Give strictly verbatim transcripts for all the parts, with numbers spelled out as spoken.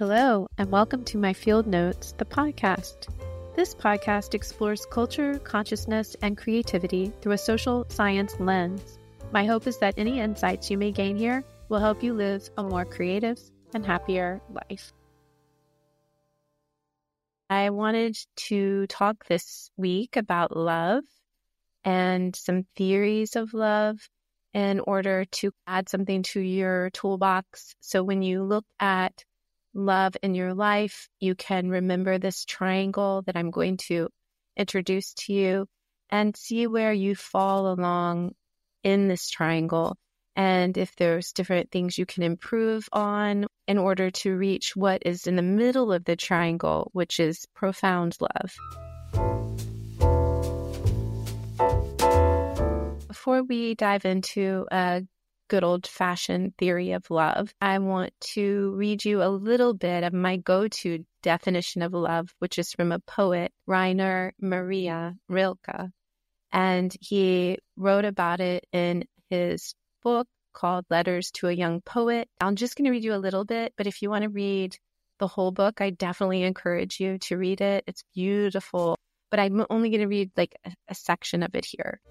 Hello, and welcome to my Field Notes, the podcast. This podcast explores culture, consciousness, and creativity through a social science lens. My hope is that any insights you may gain here will help you live a more creative and happier life. I wanted to talk this week about love and some theories of love in order to add something to your toolbox. So when you look at love in your life, you can remember this triangle that I'm going to introduce to you and see where you fall along in this triangle, and if there's different things you can improve on in order to reach what is in the middle of the triangle, which is profound love. Before we dive into a good old-fashioned theory of love, I want to read you a little bit of my go-to definition of love, which is from a poet, Rainer Maria Rilke. And he wrote about it in his book called Letters to a Young Poet. I'm just going to read you a little bit, but if you want to read the whole book, I definitely encourage you to read it. It's beautiful, but I'm only going to read like a, a section of it here.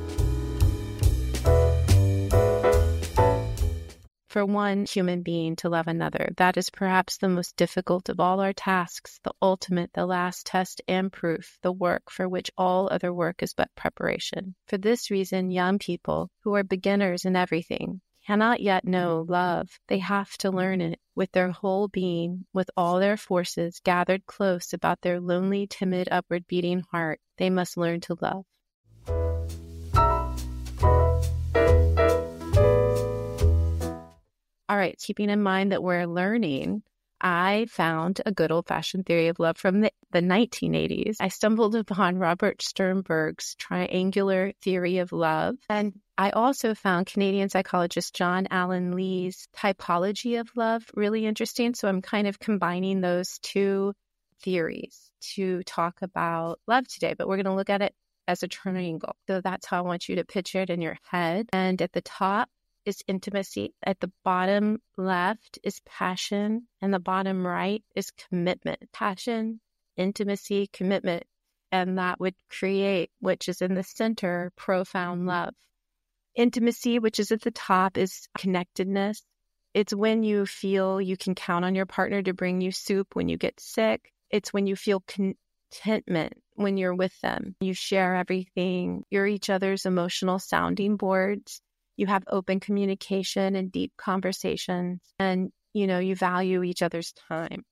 For one human being to love another, that is perhaps the most difficult of all our tasks, the ultimate, the last test and proof, the work for which all other work is but preparation. For this reason, young people, who are beginners in everything, cannot yet know love. They have to learn it with their whole being, with all their forces gathered close about their lonely, timid, upward beating heart. They must learn to love. All right, keeping in mind that we're learning, I found a good old-fashioned theory of love from the, the nineteen eighties. I stumbled upon Robert Sternberg's triangular theory of love, and I also found Canadian psychologist John Allen Lee's typology of love really interesting. So I'm kind of combining those two theories to talk about love today, but we're going to look at it as a triangle. So that's how I want you to picture it in your head. And at the top is intimacy. At the bottom left is passion, and the bottom right is commitment. Passion, intimacy, commitment, and that would create, which is in the center, profound love. Intimacy, which is at the top, is connectedness. It's when you feel you can count on your partner to bring you soup when you get sick. It's when you feel contentment when you're with them. You share everything. You're each other's emotional sounding boards. You have open communication and deep conversations, and, you know, you value each other's time.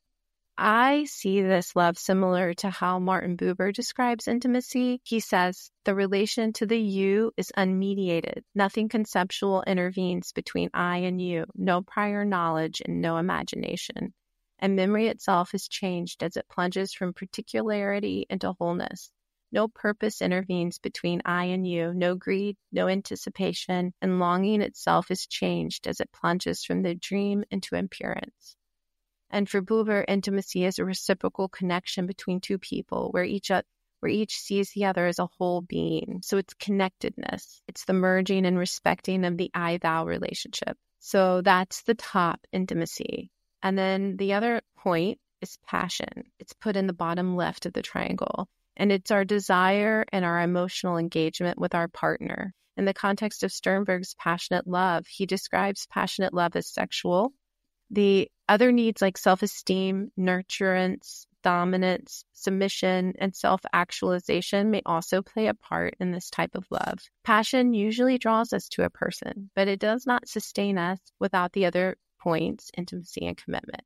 I see this love similar to how Martin Buber describes intimacy. He says, the relation to the you is unmediated. Nothing conceptual intervenes between I and you, no prior knowledge and no imagination. And memory itself is changed as it plunges from particularity into wholeness. No purpose intervenes between I and you, no greed, no anticipation, and longing itself is changed as it plunges from the dream into appearance. And for Buber, intimacy is a reciprocal connection between two people where each where each sees the other as a whole being. So it's connectedness. It's the merging and respecting of the I-thou relationship. So that's the top, intimacy. And then the other point is passion. It's put in the bottom left of the triangle. And it's our desire and our emotional engagement with our partner. In the context of Sternberg's passionate love, he describes passionate love as sexual. The other needs like self-esteem, nurturance, dominance, submission, and self-actualization may also play a part in this type of love. Passion usually draws us to a person, but it does not sustain us without the other points, intimacy and commitment.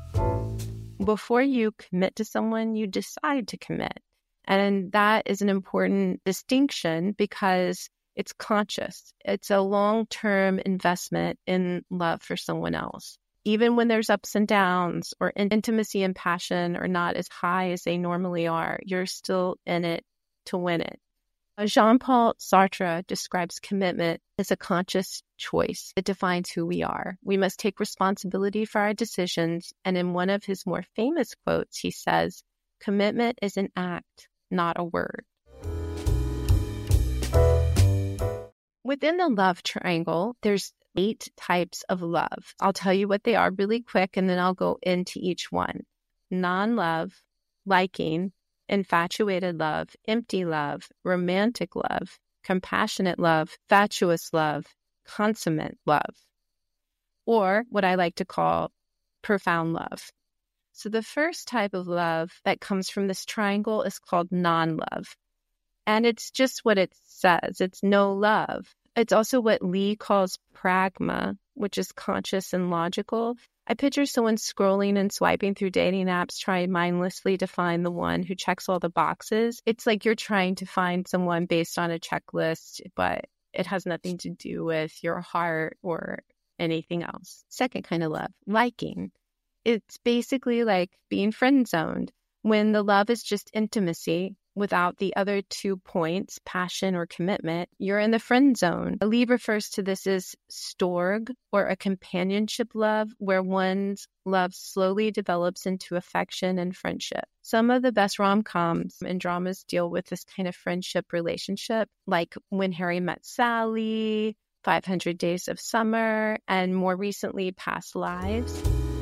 Before you commit to someone, you decide to commit. And that is an important distinction because it's conscious. It's a long-term investment in love for someone else. Even when there's ups and downs or intimacy and passion are not as high as they normally are, you're still in it to win it. Jean-Paul Sartre describes commitment as a conscious choice. It defines who we are. We must take responsibility for our decisions. And in one of his more famous quotes, he says, commitment is an act, not a word. Within the love triangle, there's eight types of love. I'll tell you what they are really quick, and then I'll go into each one. Non-love, liking, infatuated love, empty love, romantic love, compassionate love, fatuous love, consummate love, or what I like to call profound love. So the first type of love that comes from this triangle is called non-love. And it's just what it says. It's no love. It's also what Lee calls pragma, which is conscious and logical. I picture someone scrolling and swiping through dating apps, trying mindlessly to find the one who checks all the boxes. It's like you're trying to find someone based on a checklist, but it has nothing to do with your heart or anything else. Second kind of love, liking. It's basically like being friend zoned when the love is just intimacy without the other two points, passion or commitment. You're in the friend zone. Lee refers to this as storge, or a companionship love, where one's love slowly develops into affection and friendship. Some of the best rom-coms and dramas deal with this kind of friendship relationship, like When Harry Met Sally, five hundred Days of Summer, and more recently, Past Lives.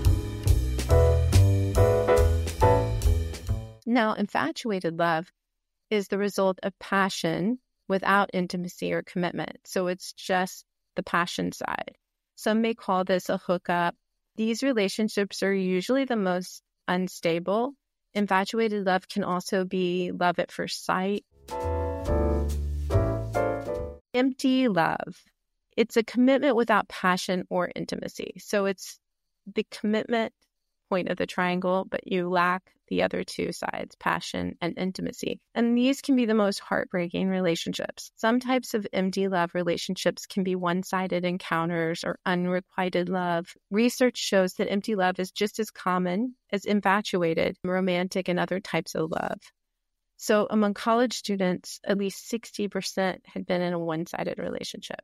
Now, infatuated love is the result of passion without intimacy or commitment. So it's just the passion side. Some may call this a hookup. These relationships are usually the most unstable. Infatuated love can also be love at first sight. Empty love. It's a commitment without passion or intimacy. So it's the commitment point of the triangle, but you lack the other two sides, passion and intimacy. And these can be the most heartbreaking relationships. Some types of empty love relationships can be one-sided encounters or unrequited love. Research shows that empty love is just as common as infatuated, romantic, and other types of love. So among college students, at least sixty percent had been in a one-sided relationship.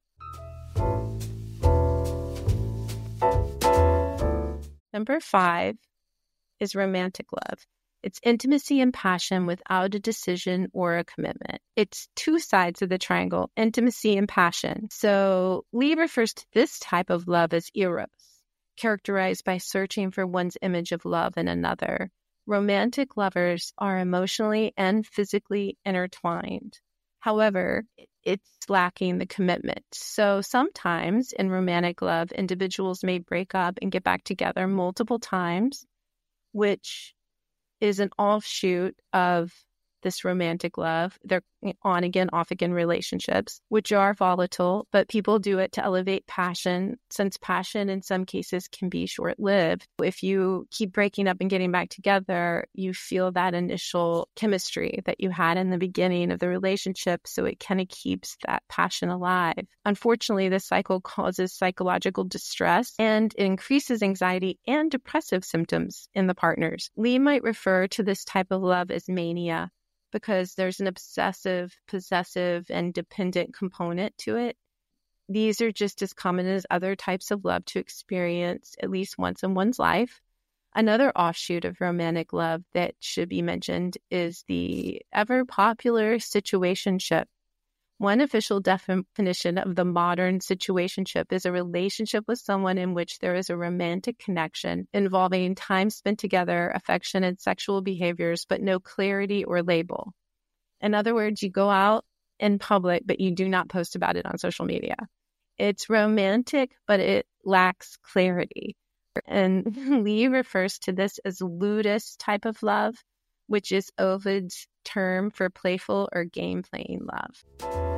Number five is romantic love. It's intimacy and passion without a decision or a commitment. It's two sides of the triangle, intimacy and passion. So Lee refers to this type of love as eros, characterized by searching for one's image of love in another. Romantic lovers are emotionally and physically intertwined. However, it's lacking the commitment. So sometimes in romantic love, individuals may break up and get back together multiple times, which is an offshoot of this romantic love. They're on again, off again relationships, which are volatile, but people do it to elevate passion, since passion in some cases can be short-lived. If you keep breaking up and getting back together, you feel that initial chemistry that you had in the beginning of the relationship, so it kind of keeps that passion alive. Unfortunately, this cycle causes psychological distress and it increases anxiety and depressive symptoms in the partners. Lee might refer to this type of love as mania, because there's an obsessive, possessive, and dependent component to it. These are just as common as other types of love to experience at least once in one's life. Another offshoot of romantic love that should be mentioned is the ever-popular situationship. One official definition of the modern situationship is a relationship with someone in which there is a romantic connection involving time spent together, affection, and sexual behaviors, but no clarity or label. In other words, you go out in public, but you do not post about it on social media. It's romantic, but it lacks clarity. And Lee refers to this as ludus type of love, which is Ovid's term for playful or game-playing love.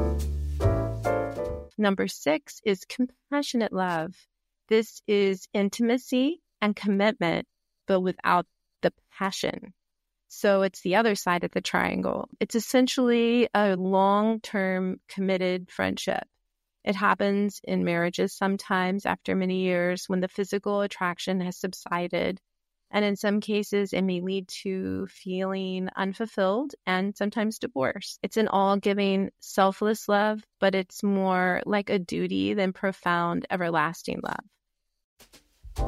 Number six is compassionate love. This is intimacy and commitment, but without the passion. So it's the other side of the triangle. It's essentially a long-term committed friendship. It happens in marriages sometimes after many years when the physical attraction has subsided. And in some cases, it may lead to feeling unfulfilled and sometimes divorce. It's an all-giving, selfless love, but it's more like a duty than profound, everlasting love.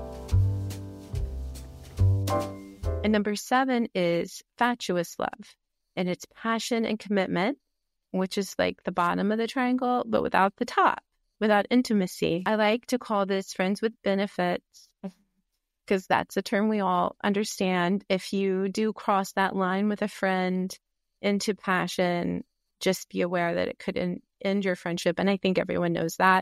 And number seven is fatuous love. And it's passion and commitment, which is like the bottom of the triangle, but without the top. without intimacy. I like to call this friends with benefits because that's a term we all understand. If you do cross that line with a friend into passion, just be aware that it could end, end your friendship. And I think everyone knows that.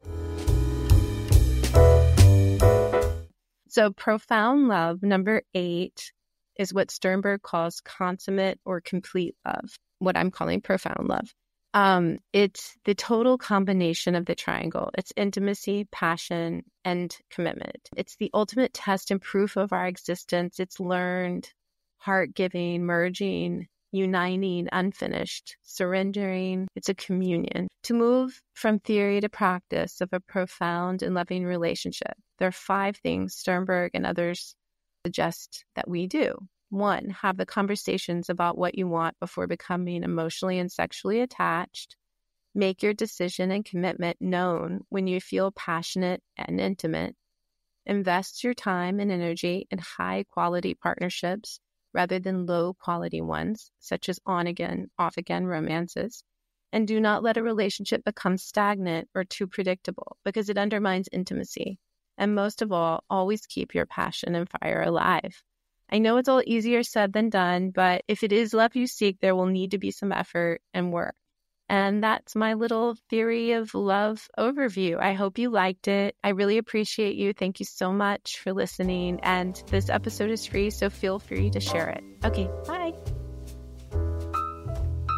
So profound love, number eight, is what Sternberg calls consummate or complete love, what I'm calling profound love. Um, it's the total combination of the triangle. It's intimacy, passion, and commitment. It's the ultimate test and proof of our existence. It's learned, heart-giving, merging, uniting, unfinished, surrendering. It's a communion. To move from theory to practice of a profound and loving relationship, there are five things Sternberg and others suggest that we do. One, have the conversations about what you want before becoming emotionally and sexually attached. Make your decision and commitment known when you feel passionate and intimate. Invest your time and energy in high-quality partnerships rather than low-quality ones, such as on-again, off-again romances. And do not let a relationship become stagnant or too predictable because it undermines intimacy. And most of all, always keep your passion and fire alive. I know it's all easier said than done, but if it is love you seek, there will need to be some effort and work. And that's my little theory of love overview. I hope you liked it. I really appreciate you. Thank you so much for listening. And this episode is free, so feel free to share it. Okay, bye.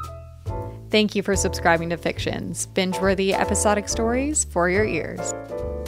Thank you for subscribing to Fictions, binge-worthy episodic stories for your ears.